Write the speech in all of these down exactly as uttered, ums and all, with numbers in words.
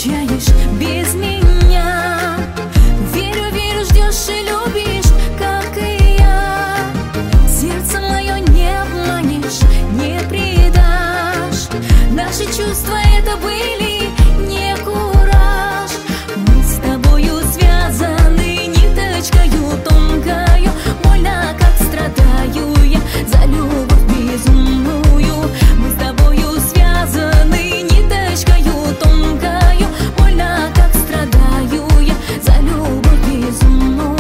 скучаешь без меня. Верю, верю, ждешь и любишь, как и я. Сердце мое не обманешь, не предашь. Наши чувства это были не кураж. Мы с тобою связаны ниточкою тонкою. Больно, как страдаю я за любовь безумную. Мы с тобою связаны ниточкою тонкою. Больно, как страдаю я за любовь безумную.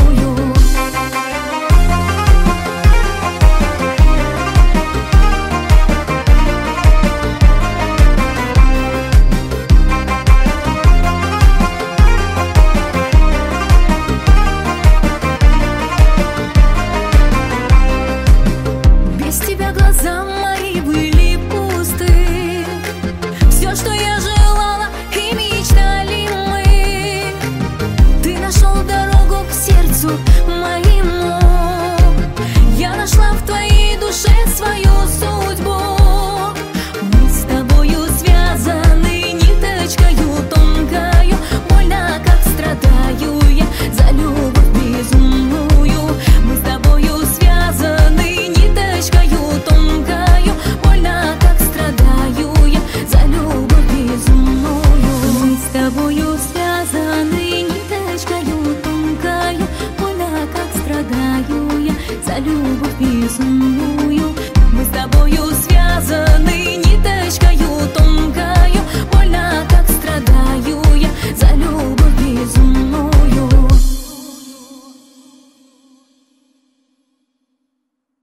Без тебя глаза мои были пусты. Все, что я